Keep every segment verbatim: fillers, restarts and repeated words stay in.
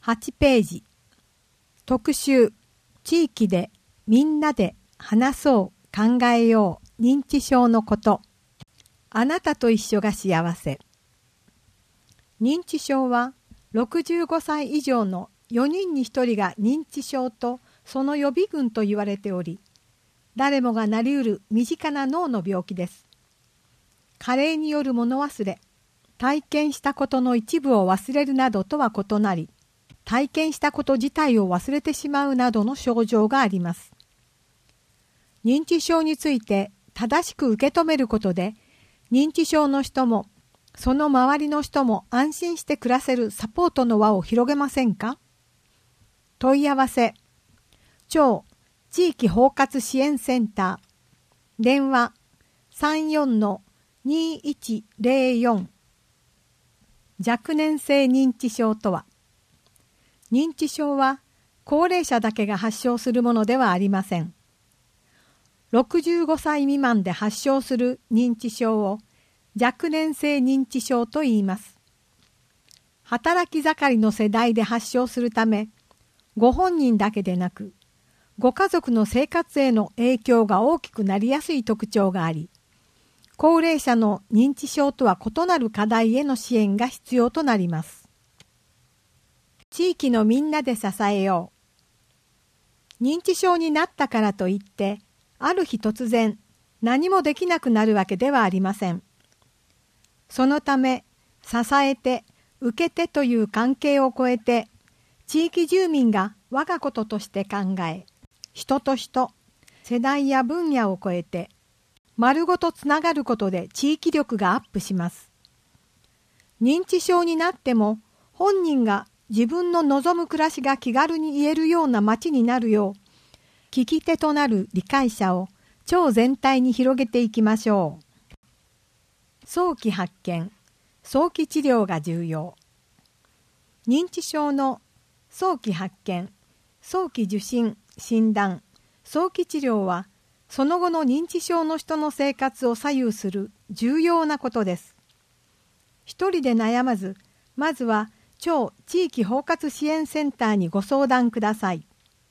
はちページ特集地域でみんなで話そう考えよう認知症のことあなたと一緒が幸せ認知症はろくじゅうごさい以上のよにんにひとりが認知症とその予備軍と言われており誰もがなりうる身近な脳の病気です。加齢による物忘れ体験したことの一部を忘れるなどとは異なり体験したこと自体を忘れてしまうなどの症状があります。認知症について正しく受け止めることで、認知症の人もその周りの人も安心して暮らせるサポートの輪を広げませんか？問い合わせ、超地域包括支援センター、電話 さんよんのにいちゼロよん。若年性認知症とは、認知症は高齢者だけが発症するものではありません。ろくじゅうごさい未満で発症する認知症を若年性認知症と言います。働き盛りの世代で発症するため、ご本人だけでなく、ご家族の生活への影響が大きくなりやすい特徴があり、高齢者の認知症とは異なる課題への支援が必要となります。地域のみんなで支えよう。認知症になったからといって、ある日突然何もできなくなるわけではありません。そのため、支えて、受けてという関係を超えて、地域住民が我がこととして考え、人と人、世代や分野を超えて、丸ごとつながることで地域力がアップします。認知症になっても、本人が自分の望む暮らしが気軽に言えるような街になるよう、聞き手となる理解者を町全体に広げていきましょう。早期発見、早期治療が重要。認知症の早期発見、早期受診、診断、早期治療は、その後の認知症の人の生活を左右する重要なことです。一人で悩まず、まずは超地域包括支援センターにご相談ください。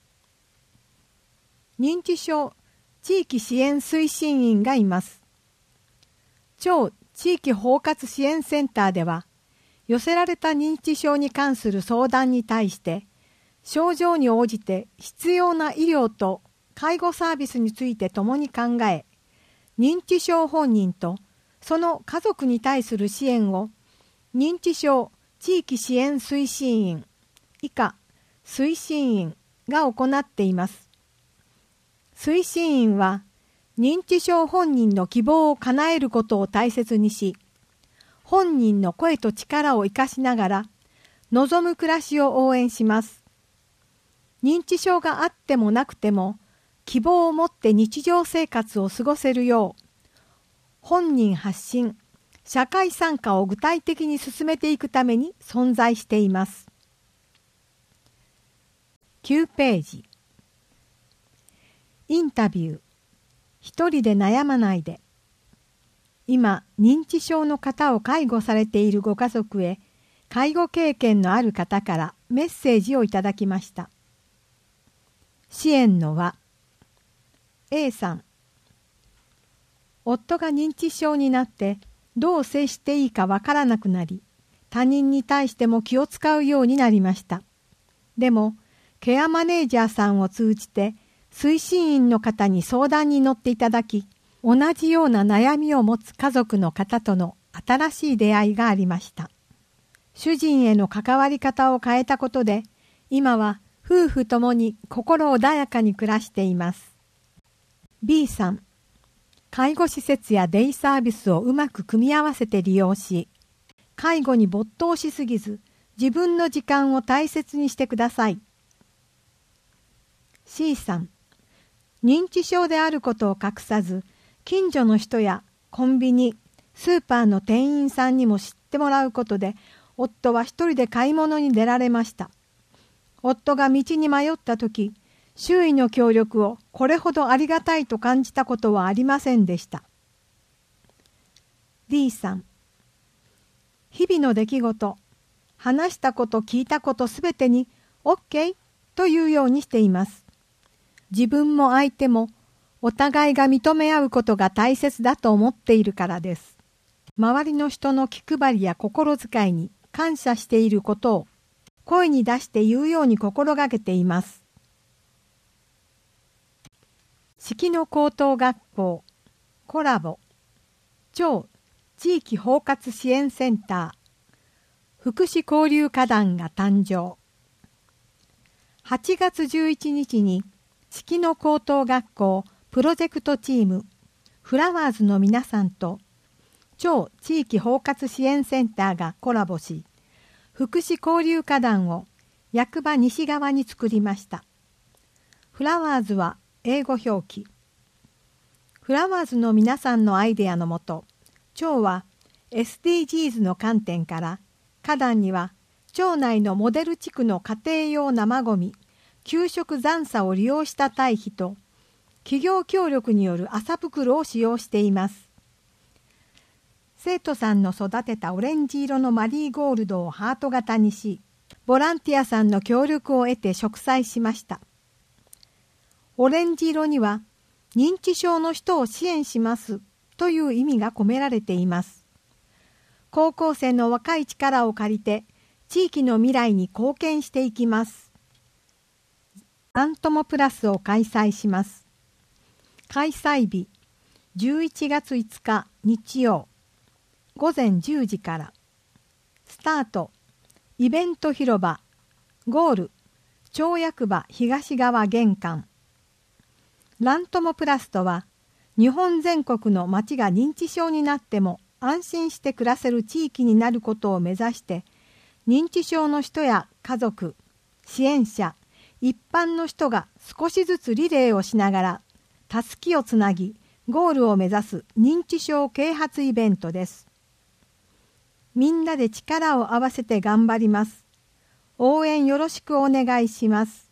認知症地域支援推進員がいます。超地域包括支援センターでは、寄せられた認知症に関する相談に対して、症状に応じて必要な医療と介護サービスについて共に考え、認知症本人とその家族に対する支援を認知症地域支援推進員以下推進員が行っています。推進員は認知症本人の希望を叶えることを大切にし、本人の声と力を生かしながら望む暮らしを応援します。認知症があってもなくても希望を持って日常生活を過ごせるよう、本人発信、社会参加を具体的に進めていくために存在しています。きゅうページ。インタビュー。一人で悩まないで。今、認知症の方を介護されているご家族へ、介護経験のある方からメッセージをいただきました。支援の輪。A さん。夫が認知症になってどう接していいかわからなくなり、他人に対しても気を使うようになりました。でも、ケアマネージャーさんを通じて推進員の方に相談に乗っていただき、同じような悩みを持つ家族の方との新しい出会いがありました。主人への関わり方を変えたことで、今は夫婦ともに心穏やかに暮らしています。B さん、介護施設やデイサービスをうまく組み合わせて利用し、介護に没頭しすぎず、自分の時間を大切にしてください。C さん、認知症であることを隠さず、近所の人やコンビニ、スーパーの店員さんにも知ってもらうことで、夫は一人で買い物に出られました。夫が道に迷ったとき、周囲の協力をこれほどありがたいと感じたことはありませんでした。D さん、日々の出来事、 話したこと聞いたことすべてに OK というようにしています。自分も相手もお互いが認め合うことが大切だと思っているからです。周りの人の気配りや心遣いに感謝していることを声に出して言うように心がけています。四季の高等学校コラボ超地域包括支援センター福祉交流課団が誕生。はちがつじゅういちにちに四季の高等学校プロジェクトチームフラワーズの皆さんと超地域包括支援センターがコラボし、福祉交流課団を役場西側に作りました。フラワーズは英語表記。フラワーズの皆さんのアイデアのもと、町は エスディージーズ の観点から花壇には町内のモデル地区の家庭用生ごみ、給食残渣を利用した堆肥と企業協力による麻袋を使用しています。生徒さんの育てたオレンジ色のマリーゴールドをハート型にし、ボランティアさんの協力を得て植栽しました。オレンジ色には認知症の人を支援しますという意味が込められています。高校生の若い力を借りて地域の未来に貢献していきます。アントモプラスを開催します。開催日じゅういちがついつか日曜ごぜんじゅうじから。スタートイベント広場ゴール町役場東側玄関。ラントモプラスとは日本全国の町が認知症になっても安心して暮らせる地域になることを目指して認知症の人や家族、支援者、一般の人が少しずつリレーをしながらたすきをつなぎゴールを目指す認知症啓発イベントです。みんなで力を合わせて頑張ります。応援よろしくお願いします。